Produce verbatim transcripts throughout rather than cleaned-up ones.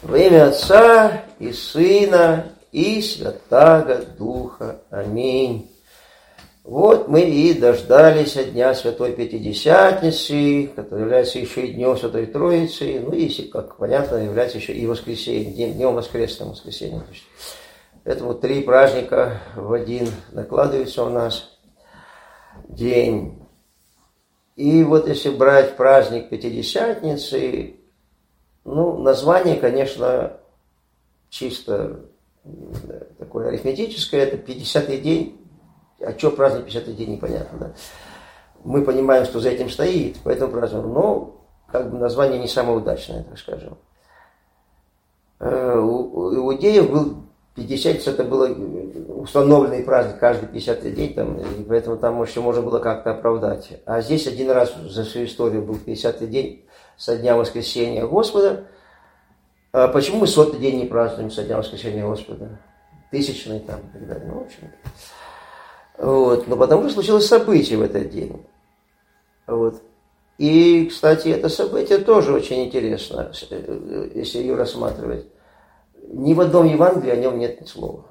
Во имя Отца и Сына и Святаго Духа. Аминь. Вот мы и дождались дня Святой Пятидесятницы, который является еще и днем Святой Троицы, ну и, как понятно, является еще и воскресеньем, днем воскресным воскресеньем. Поэтому три праздника в один накладываются у нас день. И вот если брать праздник Пятидесятницы, ну, название, конечно, чисто такое арифметическое, это пятидесятый день. А что праздник пятидесятый день, непонятно, да? Мы понимаем, что за этим стоит, поэтому празднуем, но как бы название не самое удачное, так скажем. У иудеев был пятидесятница, это был установленный праздник каждый пятидесятый день, там, и поэтому там еще можно было как-то оправдать. А здесь один раз за всю историю был пятидесятый день со дня воскресения Господа. А почему мы сотый день не празднуем со дня воскресения Господа? Тысячный там и так далее. Ну, в общем. Вот. Но потому что случилось событие в этот день. Вот. И, кстати, это событие тоже очень интересно, если ее рассматривать. Ни в одном Евангелии о нем нет ни слова.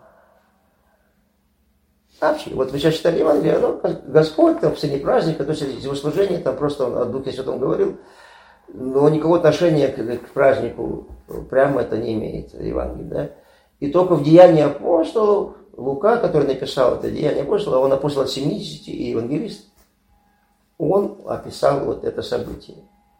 Вообще, вот вы сейчас читали Евангелие, оно, Господь там в сцене праздника, то есть его служение, там просто он о Духе Святом говорил, но никакого отношения к, к празднику прямо это не имеет Евангелие, да. И только в Деянии апостолов Лука, который написал это Деяние апостолов, он апостол от семидесяти и евангелист, он описал вот это событие.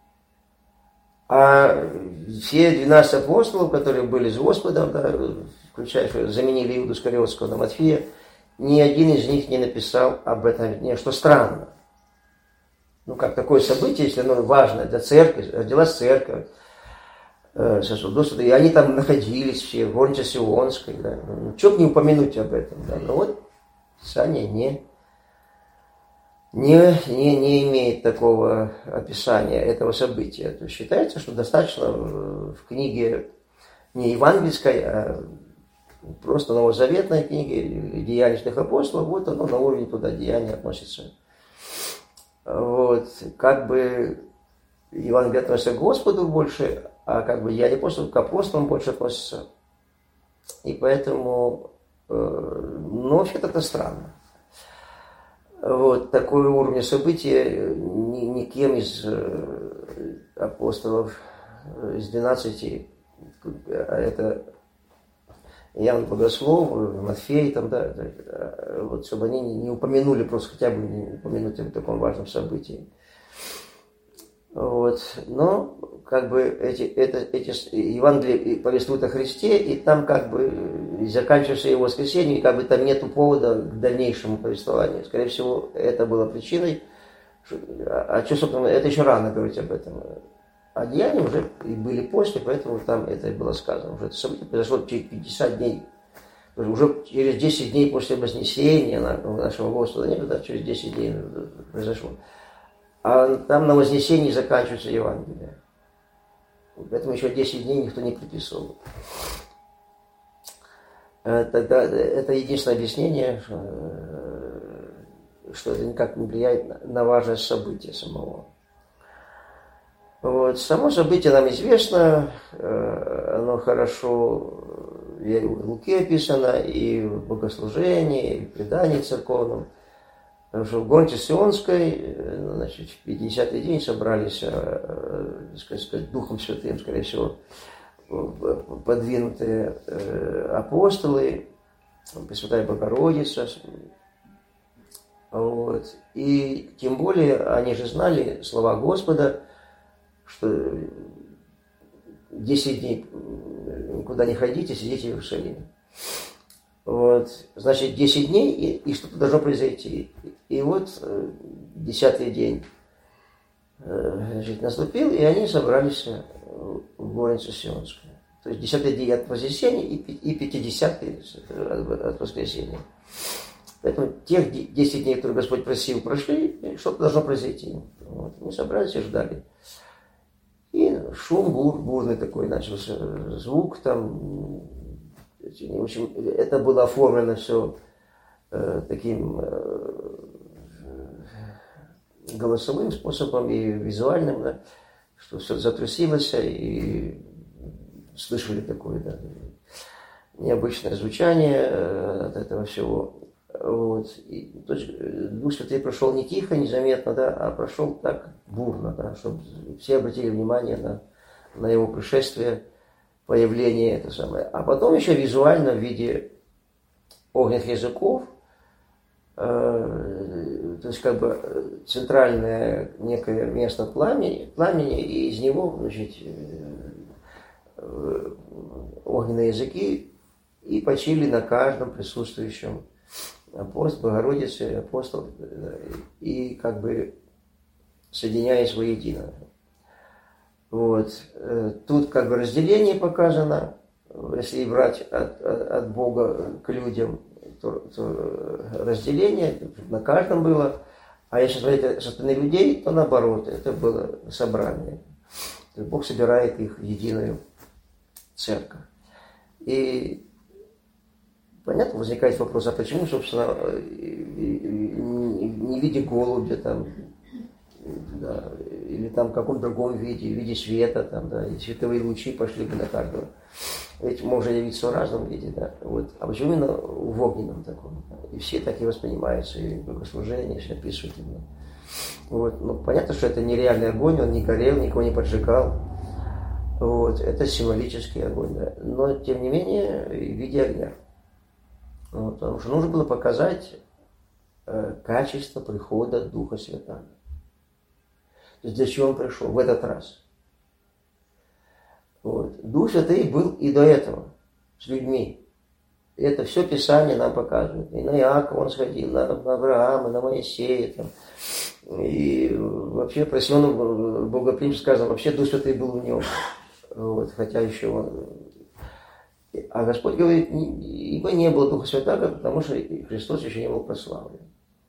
А все двенадцать апостолов, которые были с Господом, да, включая, что заменили Иуду Искариотского на Матфея, ни один из них не написал об этом дне, что странно. Ну, как такое событие, если оно важно для церкви, родилась церковь, э, сосудословия, и они там находились все, в горнице Сионской, да. Ну, что бы не упомянуть об этом, да. Но вот Писание не, не, не, не имеет такого описания этого события. То есть считается, что достаточно в книге не евангельской, а просто новозаветной книге Деяний апостолов, вот оно на уровень туда Деяния относится. Вот, как бы Евангелие относится к Господу больше, а как бы Деяния апостолов к апостолам больше относится. И поэтому, э, ну, вообще-то это странно. Вот, такое уровень события ни, никем из э, апостолов, из двенадцати, а это Иоанн Богослов, Матфей, там, да, да, вот, чтобы они не, не упомянули, просто хотя бы не упомянуть о таком важном событии. Вот. Но как бы эти, это, эти Евангелия повествуют о Христе, и там как бы заканчивается его воскресенье, и как бы там нету повода к дальнейшему повествованию. Скорее всего, это было причиной. А что, собственно, это еще рано говорить об этом. А деяния уже и были после, поэтому там это и было сказано. Уже это событие произошло через пятьдесят дней. Уже через десять дней после Вознесения нашего Господа, нет, да, через десять дней произошло. А там на Вознесении заканчивается Евангелие. Поэтому еще десять дней никто не приписывал. Тогда это единственное объяснение, что это никак не влияет на важность события самого. Вот. Само событие нам известно, оно хорошо и в Луке описано, и в богослужении, и в предании церковном. Потому что в горнице Сионской, значит, в пятидесятый день собрались, так сказать, Духом Святым, скорее всего, подвинутые апостолы, Пресвятая Богородица. Вот. И тем более они же знали слова Господа, что десять дней никуда не ходите, сидите в Иерусалиме. Вот. Значит, десять дней, и, и что-то должно произойти. И вот десятый день, значит, наступил, и они собрались в горницу Сионскую. То есть десятый день от Вознесения и пятидесятый от Воскресения. Поэтому тех десять дней, которые Господь просил, прошли, и что-то должно произойти. Вот. Мы собрались и ждали. И шум бур, бурный такой начался, звук там. В общем, это было оформлено все э, таким э, голосовым способом и визуальным, да, что все затрусилось, и слышали такое, да, необычное звучание от этого всего. Вот. И, то есть, Дух Святый прошел не тихо, незаметно, да, а прошел так бурно, да, чтобы все обратили внимание на, на его пришествие, появление, это самое. А потом еще визуально в виде огненных языков, э, то есть как бы центральное некое место пламени, пламени, и из него, значит, э, огненные языки и почили на каждом присутствующем апостол, Богородице, апостол, и как бы соединяясь воедино. Вот. Тут как бы разделение показано, если брать от, от, от Бога к людям, то, то разделение на каждом было, а если смотреть со стороны людей, то наоборот, это было собрание. То есть Бог собирает их в единую церковь. И понятно, возникает вопрос, а почему, собственно, не в виде голубя, там, да, или там в каком-то другом виде, в виде света, там, да, и световые лучи пошли бы на каждого. Ведь можно явиться в разном виде, да. Вот. А почему именно в огненном таком? И все так и воспринимаются, и богослужение, все описывают именно. Вот. Ну, понятно, что это нереальный огонь, он не горел, никого не поджигал. Вот. Это символический огонь, да. Но, тем не менее, в виде огня. Вот. Потому что нужно было показать э, качество прихода Духа Святаго. То есть для чего он пришел в этот раз? Вот. Дух Святый был и до этого с людьми. И это все Писание нам показывает. И на Иакова он сходил, на, на Авраама, на Моисея. Там. И вообще про Сиона Богоприимство сказано, вообще Дух Святый был в нем. Вот. Хотя еще он... А Господь говорит, ибо не было Духа Святаго, потому что Христос еще не был прославлен.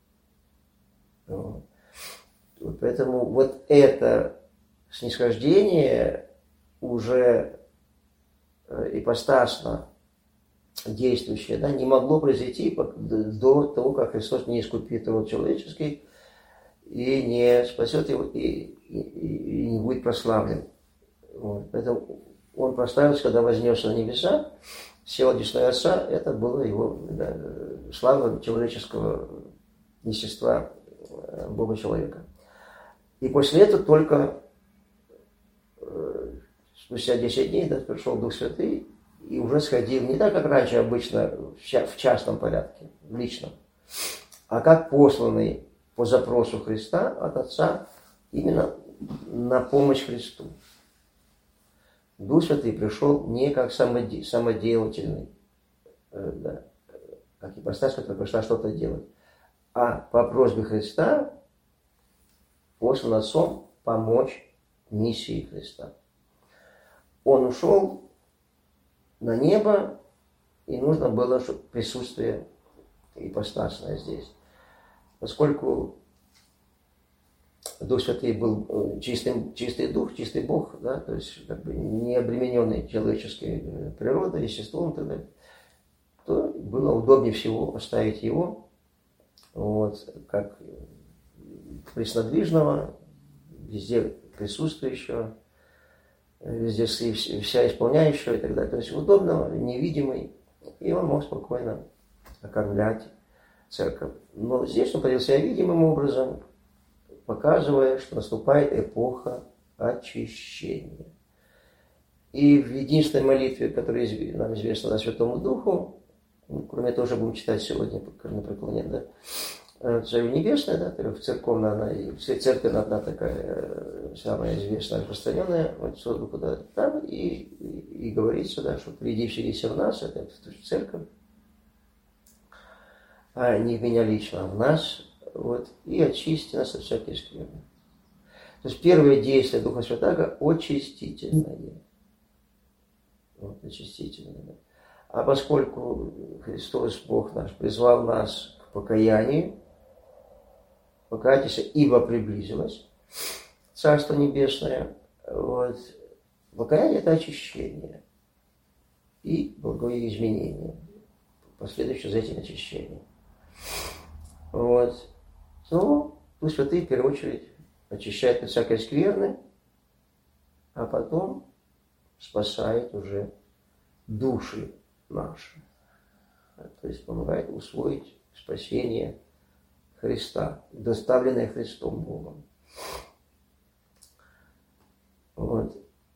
Вот. Поэтому вот это снисхождение уже ипостасно действующее, да, не могло произойти до того, как Христос не искупит род человеческий и не спасет его, и, и, и не будет прославлен. Вот. Поэтому он прославился, когда вознесся на небеса, сел одесную Отца, это было его, да, слава человеческого естества Бога-человека. И после этого только э, спустя десять дней, да, пришел Дух Святый и уже сходил не так, как раньше обычно, в, ча- в частном порядке, в личном, а как посланный по запросу Христа от Отца именно на помощь Христу. Дух Святый пришел не как самоде- самоделательный, э, да, как ипостась, которая пришла что-то делать, а по просьбе Христа послан Отцом помочь миссии Христа. Он ушел на небо, и нужно было присутствие ипостасное здесь. Поскольку Дух Святый был чистый, чистый Дух, чистый Бог, да, то есть как бы не обремененный человеческой природой, естеством, тогда, то было удобнее всего оставить его вот, как преснодвижного, везде присутствующего, везде вся исполняющего и так далее. То есть удобного, невидимый, и он мог спокойно окормлять церковь. Но здесь он повел себя видимым образом, показывая, что наступает эпоха очищения. И в единственной молитве, которая нам известна на Святому Духу, кроме того, что будем читать сегодня на преклонение, да, Царю Небесной, да, церковная, она, и церковь одна такая самая известная, распространенная, вот Духа, да, там и, и, и говорится, да, что приди вселися в нас, это церковь, а не в меня лично, а в нас, вот, и очисти нас от всякой скверны. То есть первое действие Духа Святаго очистительное. Вот, очистительное. Да. А поскольку Христос, Бог наш, призвал нас к покаянию, покайтесь, ибо приблизилось Царство Небесное, вот, покаяние – это очищение и благое изменение, последующее за этим очищением. Вот. То Дух Святый в первую очередь очищает от всякой скверны, а потом спасает уже души наши. То есть помогает усвоить спасение Христа, доставленное Христом Богом. Вот.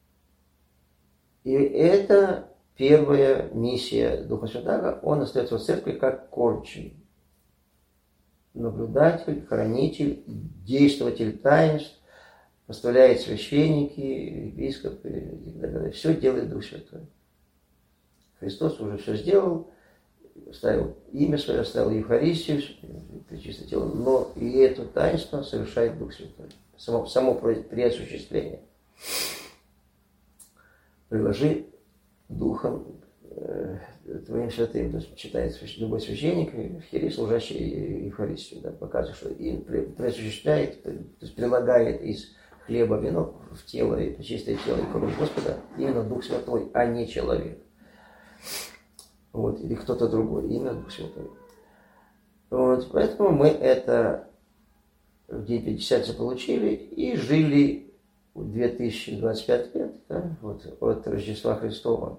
И это первая миссия Духа Святаго. Он остается в церкви как кормчий, наблюдатель, хранитель, действователь таинств, поставляет священники, епископы и так далее. Все делает Дух Святой. Христос уже все сделал, оставил имя свое, оставил Евхаристию, пречистое тело, но и это таинство совершает Дух Святой. Само, само при осуществлении. Приложи Духом э, Твоим святым, то есть читает любой священник, архиерей, служащий Евхаристию, да, показывает, что и присуществляет, то есть прилагает из хлеба вино в тело, и чистое тело и кровь Господа именно Дух Святой, а не человек. Вот, или кто-то другой, именно Дух Святой. Вот, поэтому мы это в день Пятидесятницы получили и жили две тысячи двадцать пять лет, да, вот, от Рождества Христова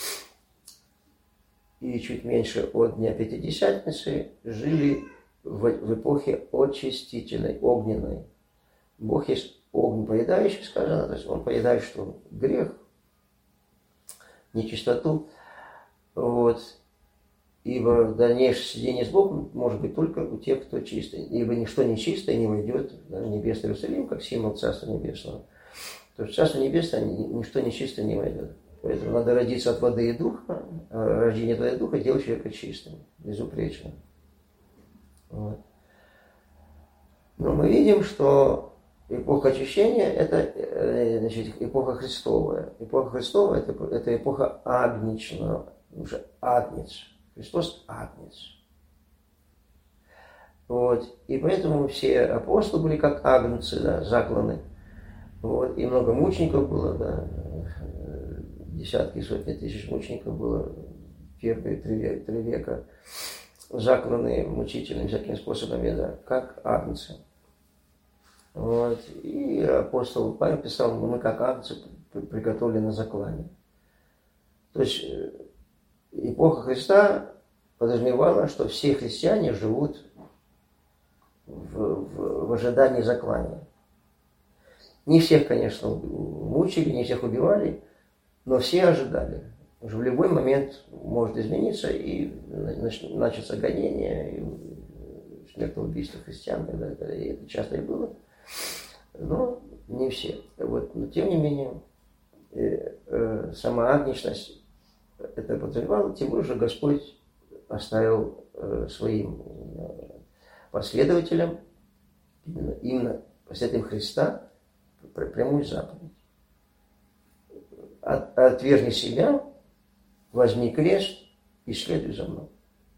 и чуть меньше от Дня Пятидесятницы жили в, в эпохе очистительной, огненной. Бог есть огонь поедающий, сказано, то есть Он поедает что? Грех, нечистоту. Вот. Ибо дальнейшее сидение с Богом может быть только у тех, кто чистый. Ибо ничто нечистое не войдет в небесный Иерусалим, как символ Царства Небесного. То есть в Царство Небесное ничто нечистое не войдет. Поэтому надо родиться от воды и духа, а рождение воды и духа делает человека чистым, безупречным. Вот. Но мы видим, что эпоха очищения – это, значит, эпоха Христовая. Эпоха Христовая – это, это эпоха агнечного, уже агнец. Христос – агнец. Вот. И поэтому все апостолы были как агнцы, да, закланы. Вот. И много мучеников было, да, десятки, сотни тысяч мучеников было первые три века, три века закланные мучительными всякими способами, да, как агнцы. Вот. И апостол Павел писал, мы как агнцы приготовлены на заклание. То есть эпоха Христа подразумевала, что все христиане живут в, в, в ожидании заклания. Не всех, конечно, мучили, не всех убивали, но все ожидали. Уже в любой момент может измениться, и начнется гонение, и смертоубийство христиан, и так далее. И это часто и было. Но не все. Вот. Но тем не менее, э, э, сама агнечность это подразумевало, тем более Господь оставил э, своим э, последователям, именно, именно последователям Христа, прямую заповедь. От, отвергни себя, возьми крест и следуй за мной.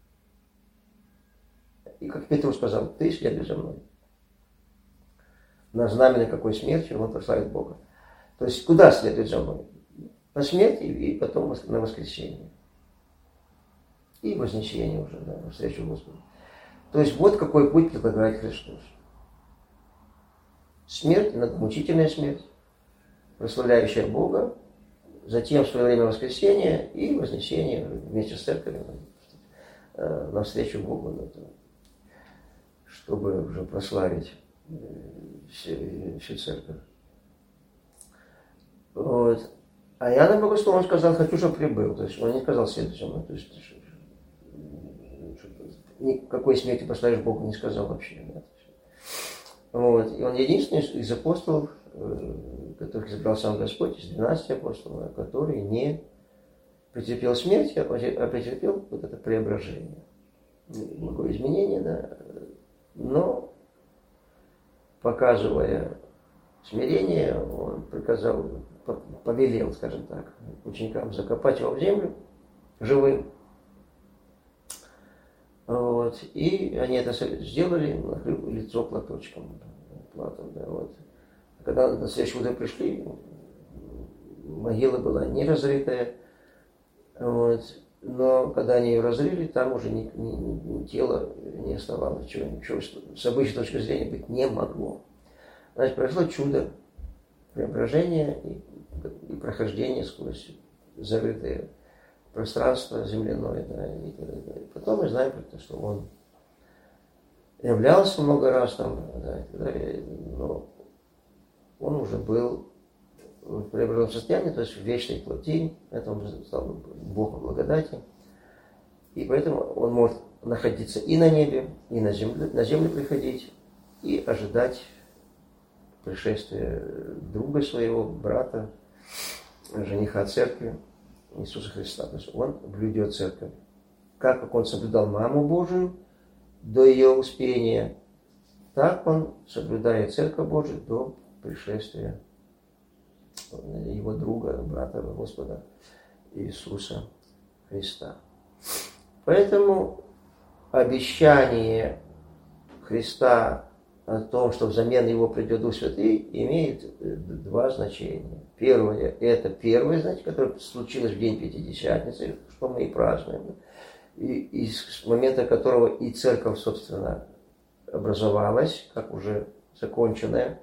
И как Петру сказал, ты следуй за мной. На знамение какой смерти он прославит Бога. То есть куда следует за мной? На смерти и потом на воскресение. И вознесение уже, да, на встречу Господу. То есть вот какой путь предлагает Христос. Смерть, мучительная смерть, прославляющая Бога, затем в свое время воскресение и вознесение вместе с церковью навстречу Богу, чтобы уже прославить всю, всю церковь. Вот. А Иоанн Богослов, он сказал, хочу, чтобы прибыл. То есть он не сказал следуй за мной. То есть никакой смерти прославишь Богу не сказал вообще. Да? Вот. И он единственный из апостолов, которых избрал сам Господь, из двенадцати апостолов, который не претерпел смерть, а претерпел вот это преображение. Никакое изменение, да. Но, показывая смирение, он приказал, повелел, скажем так, ученикам закопать его в землю живым. Вот. И они это сделали, накрыв лицо платочком. Платом, да, вот. Когда на следующее утро пришли, могила была не разрытая. Вот. Но когда они ее разрыли, там уже ни, ни, ни тело не оставалось. Ничего, ничего с обычной точки зрения быть не могло. Значит, произошло чудо преображения, и и прохождение сквозь закрытое пространство земляное. Да, и, и потом мы знаем, что он являлся много раз там, да, но он уже был в преображенном состоянии, то есть в вечной плоти, это он уже стал Богом благодати. И поэтому он может находиться и на небе, и на земле, на землю приходить, и ожидать пришествия друга своего, брата, жениха церкви, Иисуса Христа. То есть он блюдет церковь. Как, как он соблюдал маму Божию до ее успения, так он соблюдает церковь Божию до пришествия его друга, брата Господа Иисуса Христа. Поэтому обещание Христа о том, что взамен его придет Дух Святый, имеет два значения. Первое, это первое значение, которое случилось в день Пятидесятницы, что мы и празднуем, и, и с момента которого и церковь, собственно, образовалась, как уже законченное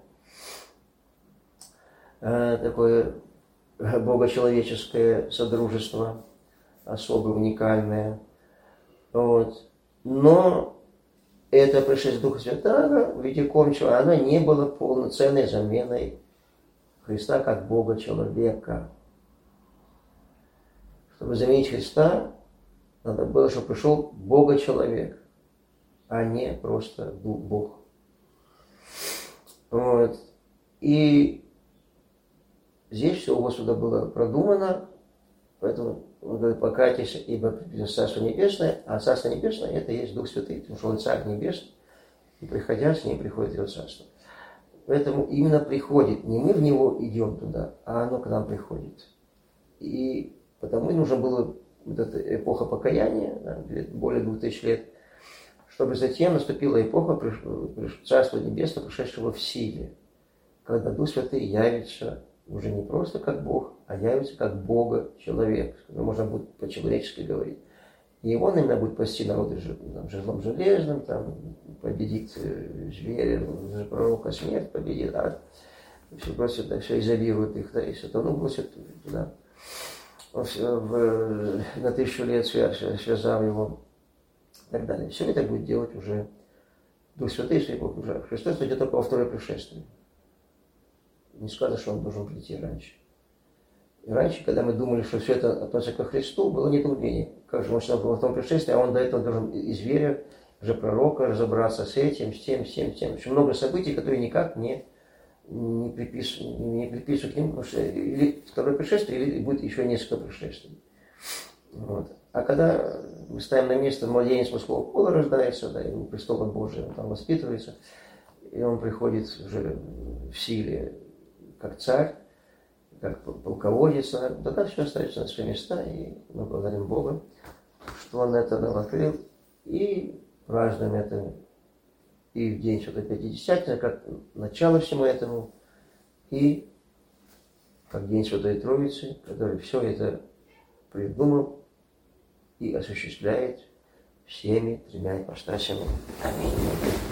такое богочеловеческое содружество, особо уникальное. Вот. Но это пришествие Духа Святаго в виде кончего, оно не было полноценной заменой Христа как Бога-человека. Чтобы заменить Христа, надо было, чтобы пришел Бога-человек, а не просто Бог. Вот. И здесь все у Господа было продумано, поэтому он говорит: покайтесь, ибо приблизилось Царство Небесное, а Царство Небесное — это и есть Дух Святый, потому что он Царь Небесный, и приходя с ним приходит его Царство. Поэтому именно приходит, не мы в него идем туда, а оно к нам приходит. И потому и нужно было вот эта эпоха покаяния, да, более двух тысяч лет, чтобы затем наступила эпоха Царства Небесного, пришедшего в силе, когда Дух Святый явится уже не просто как Бог, а явится как Бога-человек. Можно будет по-человечески говорить. И его именно будет пасти народы жезлом железным, там, победит зверя, пророка смерть победит, а все бросят, да, все изолируют их, да, и сатану бросят туда. В, на тысячу лет связав его и так далее. Все это будет делать уже Дух Святый, что уже Христос идет только во второе пришествие. Не сказано, что он должен прийти раньше. И раньше, когда мы думали, что все это относится ко Христу, было недоумение. Как же он во втором пришествии, а он до этого должен из зверя, же пророка, разобраться с этим, с тем, с тем, с тем. Очень много событий, которые никак не, не, приписывают, не приписывают к ним, потому что или второе пришествие, или будет еще несколько пришествий. Вот. А когда мы ставим на место младенец мужского пола рождается, да, и у престола Божия он там воспитывается, и он приходит уже в силе как царь, как полководец, тогда все остается на свои места, и мы благодарим Бога, что Он это нам открыл, и празднуем это и в день Святой Пятидесятницы, как начало всему этому, и как день Святой Троицы, который все это придумал и осуществляет всеми тремя ипостасями. Аминь.